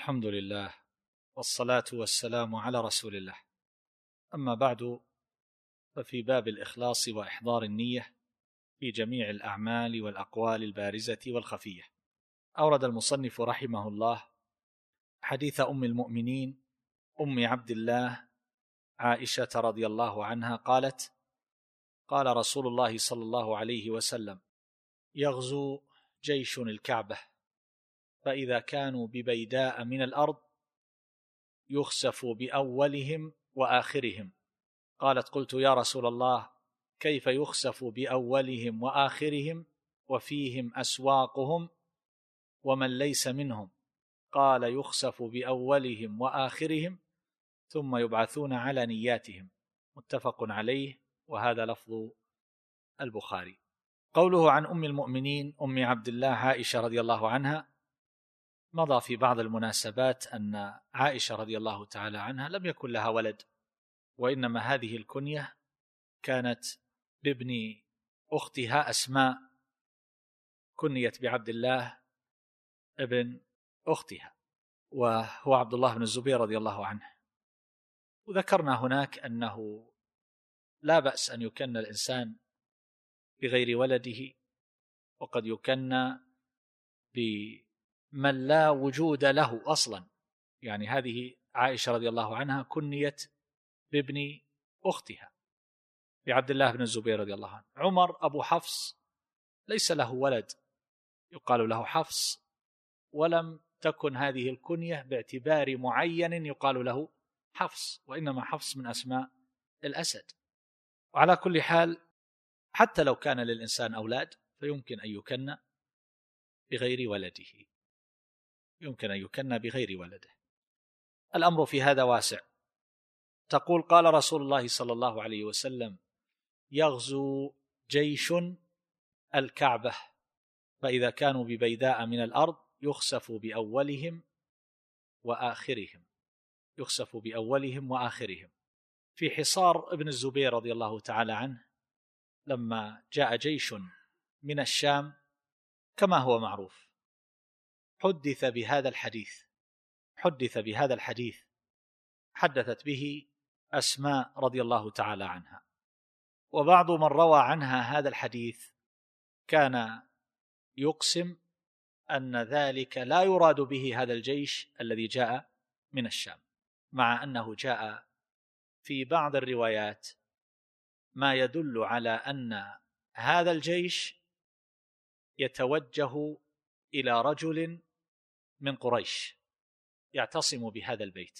الحمد لله والصلاة والسلام على رسول الله. أما بعد، ففي باب الإخلاص وإحضار النية في جميع الأعمال والأقوال البارزة والخفية، أورد المصنف رحمه الله حديث أم المؤمنين أم عبد الله عائشة رضي الله عنها قالت: قال رسول الله صلى الله عليه وسلم: يغزو جيش الكعبة، فإذا كانوا ببيداء من الأرض يخسف بأولهم وآخرهم. قالت: قلت يا رسول الله، كيف يخسف بأولهم وآخرهم وفيهم أسواقهم ومن ليس منهم؟ قال: يخسف بأولهم وآخرهم ثم يبعثون على نياتهم. متفق عليه، وهذا لفظ البخاري. قوله عن أم المؤمنين أم عبد الله عائشة رضي الله عنها، مضى في بعض المناسبات أن عائشة رضي الله تعالى عنها لم يكن لها ولد، وإنما هذه الكنية كانت بابن أختها أسماء، كنيت بعبد الله ابن أختها، وهو عبد الله بن الزبير رضي الله عنه. وذكرنا هناك أنه لا بأس أن يكن الإنسان بغير ولده، وقد يكن بمن لا وجود له أصلا. يعني هذه عائشة رضي الله عنها كنيت بابن أختها بعبد الله بن الزبير رضي الله عنه. عمر أبو حفص ليس له ولد يقال له حفص، ولم تكن هذه الكنية باعتبار معين يقال له حفص، وإنما حفص من أسماء الأسد. وعلى كل حال، حتى لو كان للإنسان أولاد فيمكن أن يكن بغير ولده، يمكن أن يكن بغير ولده. الأمر في هذا واسع. تقول: قال رسول الله صلى الله عليه وسلم: يغزو جيش الكعبة، فإذا كانوا ببيداء من الأرض يخسف بأولهم وآخرهم. يخسف بأولهم وآخرهم. في حصار ابن الزبير رضي الله تعالى عنه، لما جاء جيش من الشام كما هو معروف، حدث بهذا الحديث حدثت به أسماء رضي الله تعالى عنها. وبعض من روى عنها هذا الحديث كان يقسم أن ذلك لا يراد به هذا الجيش الذي جاء من الشام، مع أنه جاء في بعض الروايات ما يدل على أن هذا الجيش يتوجه إلى رجل من قريش يعتصم بهذا البيت،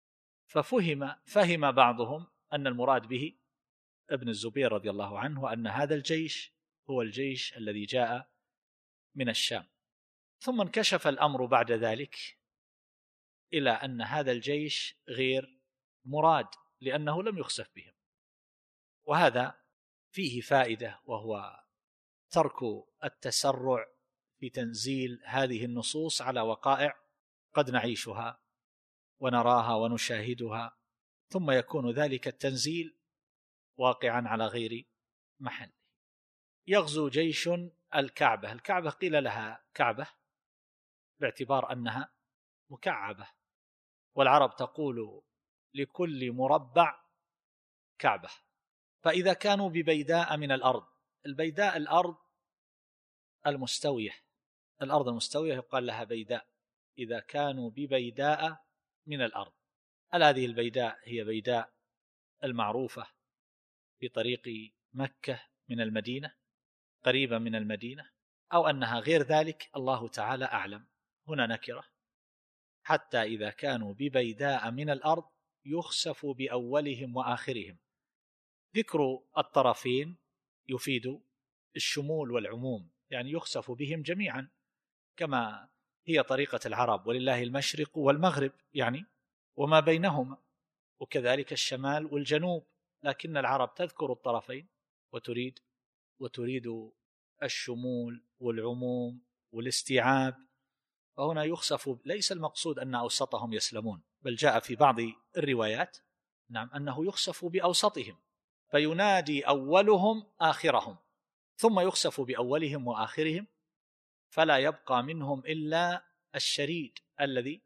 فهم بعضهم أن المراد به ابن الزبير رضي الله عنه، وأن هذا الجيش هو الجيش الذي جاء من الشام. ثم انكشف الأمر بعد ذلك إلى أن هذا الجيش غير مراد، لأنه لم يخسف بهم. وهذا فيه فائدة، وهو ترك التسرع في تنزيل هذه النصوص على وقائع قد نعيشها ونراها ونشاهدها، ثم يكون ذلك التنزيل واقعا على غير محل. يغزو جيش الكعبة. الكعبة قيل لها كعبة باعتبار أنها مكعبة، والعرب تقول لكل مربع كعبة. فإذا كانوا ببيداء من الأرض، البيداء الأرض المستوية، الأرض المستوية يقال لها بيداء. إذا كانوا ببيداء من الأرض، هل هذه البيداء هي بيداء المعروفة في طريق مكة من المدينة، قريبة من المدينة، أو أنها غير ذلك؟ الله تعالى أعلم. هنا نكرة: حتى إذا كانوا ببيداء من الأرض يخسف بأولهم وآخرهم. ذكر الطرفين يفيد الشمول والعموم، يعني يخسف بهم جميعا، كما هي طريقة العرب: ولله المشرق والمغرب، يعني وما بينهما، وكذلك الشمال والجنوب. لكن العرب تذكر الطرفين وتريد الشمول والعموم والاستيعاب. فهنا يخسف، ليس المقصود أن أوسطهم يسلمون، بل جاء في بعض الروايات أنه يخسف بأوسطهم، فينادي أولهم آخرهم، ثم يخسف بأولهم وآخرهم، فلا يبقى منهم إلا الشريد الذي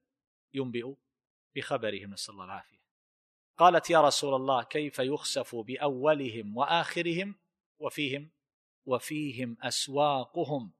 ينبئ بخبرهم، نسأل الله العافية. قالت يا رسول الله كيف يخسف بأولهم وآخرهم وفيهم أسواقهم.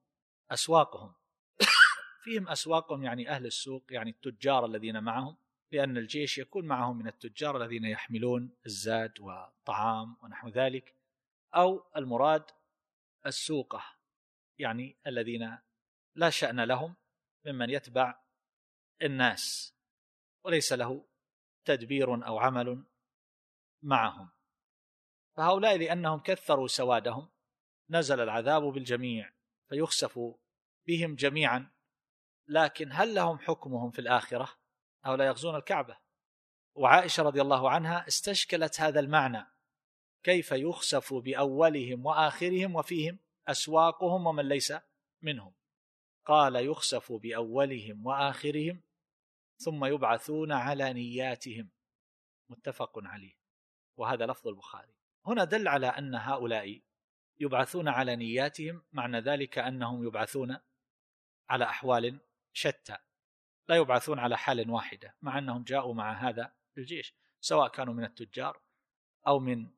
فيهم أسواقهم يعني أهل السوق، يعني التجار الذين معهم، لأن الجيش يكون معهم من التجار الذين يحملون الزاد والطعام ونحو ذلك، أو المراد السوقة يعني الذين لا شأن لهم ممن يتبع الناس وليس له تدبير أو عمل معهم، فهؤلاء لأنهم كثروا سوادهم نزل العذاب بالجميع فيخسف بهم جميعا. لكن هل لهم حكمهم في الآخرة؟ هؤلاء يغزون الكعبة، وعائشة رضي الله عنها استشكلت هذا المعنى، كيف يخسف بأولهم وآخرهم وفيهم أسواقهم ومن ليس منهم؟ قال يخسف بأولهم وآخرهم ثم يبعثون على نياتهم، متفق عليه، وهذا لفظ البخاري. هنا دل على أن هؤلاء يبعثون على نياتهم، معنى ذلك أنهم يبعثون على أحوال شتى، لا يبعثون على حال واحدة، مع أنهم جاءوا مع هذا الجيش، سواء كانوا من التجار أو من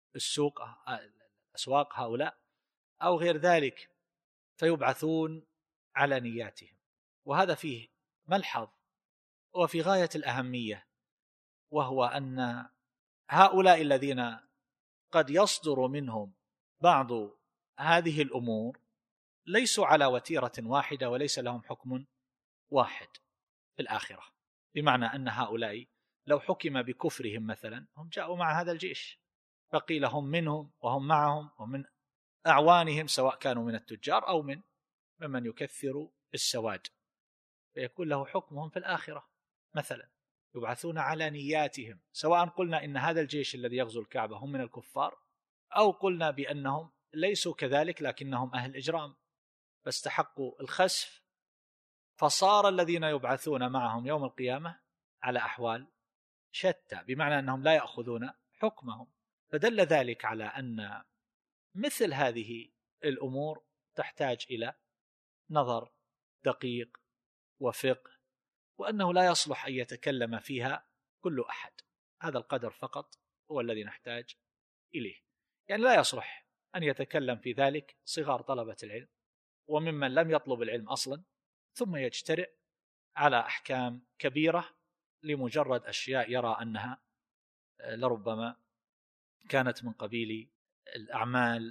أسواق هؤلاء أو غير ذلك، فيبعثون على نياتهم. وهذا فيه ملحظ وفي غاية الأهمية، وهو أن هؤلاء الذين قد يصدر منهم بعض هذه الأمور ليسوا على وتيرة واحدة وليس لهم حكم واحد في الآخرة، بمعنى أن هؤلاء لو حكم بكفرهم مثلا هم جاءوا مع هذا الجيش، فقيل هم منهم وهم معهم ومن أعوانهم، سواء كانوا من التجار أو ممن يكثر السواد، فيكون له حكمهم في الآخرة. مثلا يبعثون على نياتهم، سواء قلنا إن هذا الجيش الذي يغزو الكعبة هم من الكفار، أو قلنا بأنهم ليسوا كذلك لكنهم أهل إجرام فاستحقوا الخسف، فصار الذين يبعثون معهم يوم القيامة على أحوال شتى، بمعنى أنهم لا يأخذون حكمهم. فدل ذلك على أن مثل هذه الأمور تحتاج إلى نظر دقيق وفقه، وأنه لا يصلح أن يتكلم فيها كل أحد. هذا القدر فقط هو الذي نحتاج إليه، يعني لا يصلح أن يتكلم في ذلك صغار طلبة العلم وممن لم يطلب العلم أصلا، ثم يجترئ على أحكام كبيرة لمجرد أشياء يرى أنها لربما كانت من قبيل الأعمال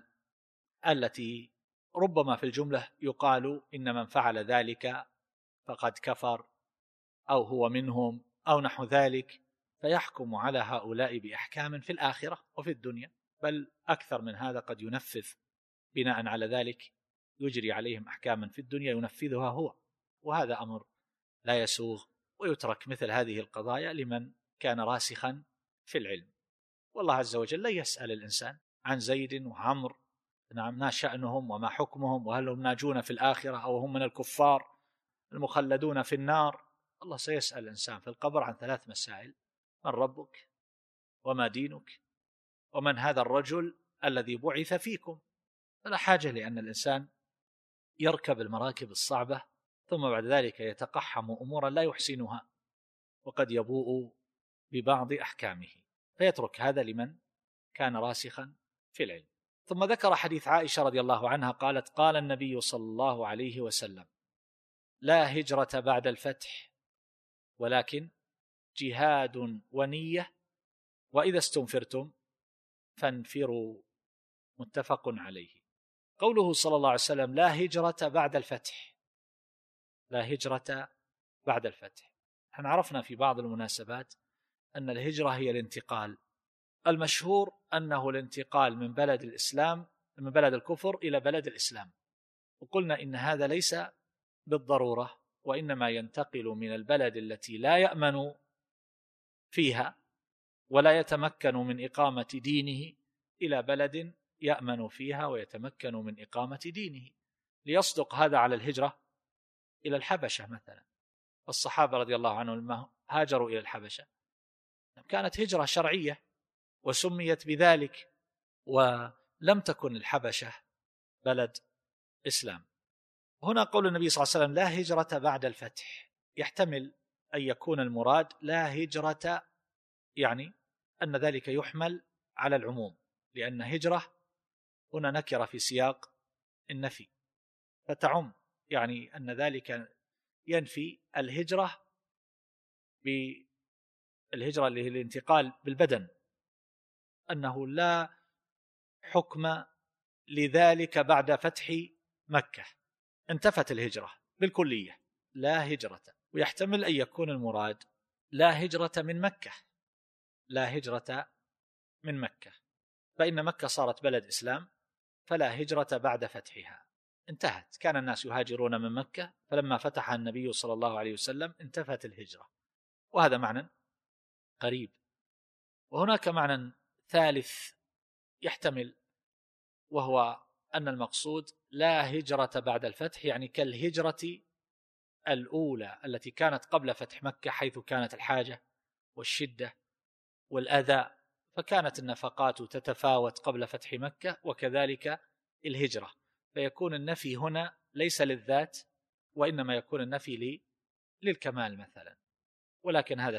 التي ربما في الجملة يقال إن من فعل ذلك فقد كفر أو هو منهم أو نحو ذلك، فيحكم على هؤلاء بأحكام في الآخرة وفي الدنيا، بل أكثر من هذا قد ينفذ بناء على ذلك، يجري عليهم أحكاما في الدنيا ينفذها هو، وهذا أمر لا يسوغ، ويترك مثل هذه القضايا لمن كان راسخا في العلم. والله عز وجل لا يسأل الإنسان عن زيد وعمر، نعم، ما شأنهم وما حكمهم وهل هم ناجون في الآخرة أو هم من الكفار المخلدون في النار. الله سيسأل الإنسان في القبر عن 3 مسائل: من ربك، وما دينك، ومن هذا الرجل الذي بعث فيكم. فلا حاجة لأن الإنسان يركب المراكب الصعبة ثم بعد ذلك يتقحم أمورا لا يحسنها وقد يبوء ببعض أحكامه، فيترك هذا لمن كان راسخا في العلم. ثم ذكر حديث عائشة رضي الله عنها قالت: قال النبي صلى الله عليه وسلم: لا هجرة بعد الفتح ولكن جهاد ونية، وإذا استنفرتم فانفروا، متفق عليه. قوله صلى الله عليه وسلم لا هجرة بعد الفتح، لا هجرة بعد الفتح، احنا عرفنا في بعض المناسبات أن الهجرة هي الانتقال، المشهور أنه الانتقال من بلد الإسلام، من بلد الكفر إلى بلد الإسلام، وقلنا إن هذا ليس بالضرورة، وإنما ينتقل من البلد التي لا يأمن فيها ولا يتمكن من إقامة دينه إلى بلد يأمن فيها ويتمكن من إقامة دينه. ليصدق هذا على الهجرة إلى الحبشة مثلا، الصحابة رضي الله عنهم هاجروا إلى الحبشة، كانت هجرة شرعية وسميت بذلك، ولم تكن الحبشة بلد إسلام. هنا قول النبي صلى الله عليه وسلم لا هجرة بعد الفتح، يحتمل أن يكون المراد لا هجرة، يعني أن ذلك يحمل على العموم، لأن هجرة هنا نكرة في سياق النفي فتعم، يعني أن ذلك ينفي الهجرة بالهجرة اللي هي الانتقال بالبدن، أنه لا حكم لذلك بعد فتح مكة، انتفت الهجرة بالكلية، لا هجرة. ويحتمل أن يكون المراد لا هجرة من مكة، لا هجرة من مكة، فإن مكة صارت بلد إسلام فلا هجرة بعد فتحها، انتهت. كان الناس يهاجرون من مكة، فلما فتحها النبي صلى الله عليه وسلم انتفت الهجرة، وهذا معنى قريب. وهناك معنى ثالث يحتمل، وهو أن المقصود لا هجرة بعد الفتح، يعني كالهجرة الأولى التي كانت قبل فتح مكة، حيث كانت الحاجة والشدة والأذى، فكانت النفقات تتفاوت قبل فتح مكة، وكذلك الهجرة، فيكون النفي هنا ليس للذات، وإنما يكون النفي للكمال مثلا، ولكن هذا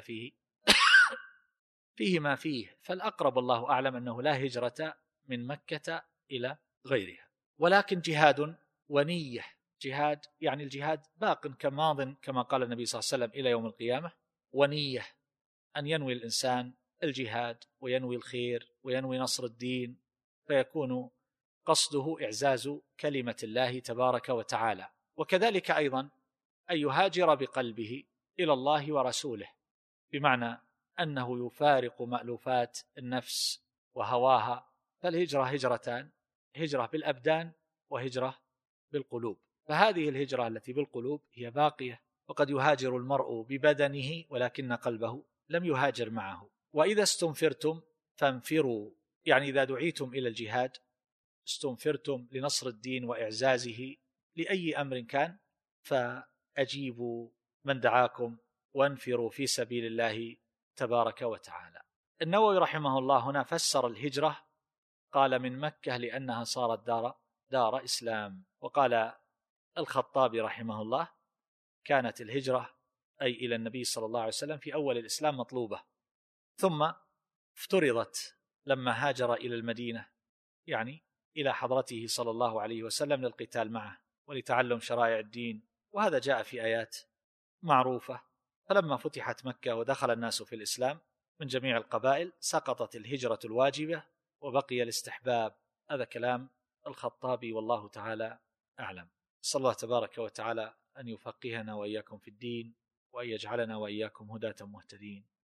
فيه ما فيه، فالأقرب الله أعلم أنه لا هجرة من مكة إلى غيرها، ولكن جهاد ونية. جهاد يعني الجهاد باق كماض كما قال النبي صلى الله عليه وسلم إلى يوم القيامة، ونية أن ينوي الإنسان الجهاد وينوي الخير وينوي نصر الدين، فيكون قصده إعزاز كلمة الله تبارك وتعالى. وكذلك أيضا أن يهاجر بقلبه إلى الله ورسوله، بمعنى أنه يفارق مألوفات النفس وهواها، فالهجرة هجرتان، هجرة بالأبدان وهجرة بالقلوب، فهذه الهجرة التي بالقلوب هي باقية، وقد يهاجر المرء ببدنه ولكن قلبه لم يهاجر معه. وإذا استنفرتم فانفروا، يعني إذا دعيتم إلى الجهاد استنفرتم لنصر الدين وإعزازه لأي أمر كان، فأجيبوا من دعاكم وانفروا في سبيل الله تبارك وتعالى. النووي رحمه الله هنا فسر الهجرة، قال من مكة لأنها صارت دار إسلام. وقال الخطابي رحمه الله كانت الهجرة أي إلى النبي صلى الله عليه وسلم في أول الإسلام مطلوبة، ثم افترضت لما هاجر إلى المدينة، يعني إلى حضرته صلى الله عليه وسلم للقتال معه ولتعلم شرائع الدين، وهذا جاء في آيات معروفة. فلما فتحت مكة ودخل الناس في الإسلام من جميع القبائل سقطت الهجرة الواجبة وبقي الاستحباب. هذا كلام الخطابي والله تعالى أعلم. صلى الله تبارك وتعالى أن يفقهنا وإياكم في الدين، وأن يجعلنا وإياكم هداة مهتدين.